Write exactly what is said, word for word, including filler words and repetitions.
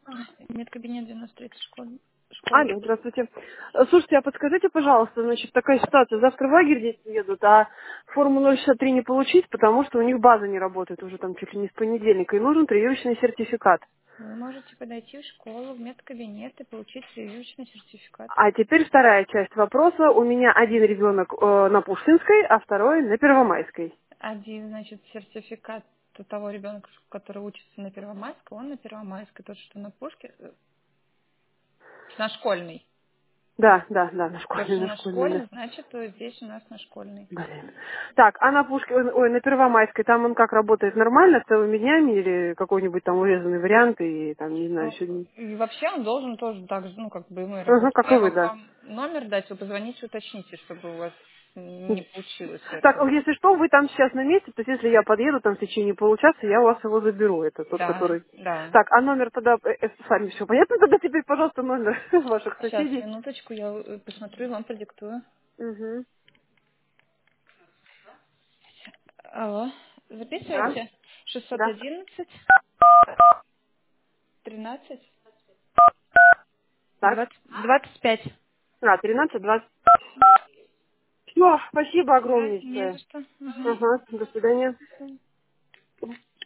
Медкабинет девяносто третья школа. школа. Алло, здравствуйте. Э, Слушайте, а подскажите, пожалуйста, значит, такая ситуация. Завтра в лагерь дети едут, а форму ноль шестьдесят три не получить, потому что у них база не работает уже там чуть ли не с понедельника, и нужен прививочный сертификат. Вы можете подойти в школу, в медкабинет и получить прививочный сертификат. А теперь вторая часть вопроса. У меня один ребенок э, на Пушкинской, а второй на Первомайской. Один, значит, сертификат того ребенка, который учится на Первомайской, он на Первомайской, тот, что на Пушке, э, на школьной. Да, да, да, на Тот, школьной, что на на школьной, да. школьной, значит, то здесь у нас на школьной. Блин. Так, а на Пушкин, ой, на Первомайской, там он как работает нормально, целыми днями или какой-нибудь там урезанный вариант и там, не знаю, Ну, еще... и вообще он должен тоже так же, ну, как бы ему и Ага, работать. как и Я вы, могу да. вам номер дать, вы позвоните, уточните, чтобы у вас не получилось Так, этого. если что, вы там сейчас на месте, то есть если я подъеду там в течение получаса, я у вас его заберу. Это тот, Да, который... да. Так, а номер тогда... э, э, С вами все понятно? Тогда теперь, пожалуйста, номер ваших Сейчас, соседей. минуточку, я э, посмотрю и вам продиктую. Угу. Алло, Да, записывайте? шестьсот да. одиннадцать тринадцать Так, двадцать двадцать пять. а, тринадцать двадцать. Все, спасибо Да, не за огромнейшее. что. Мгм. Ага, до свидания.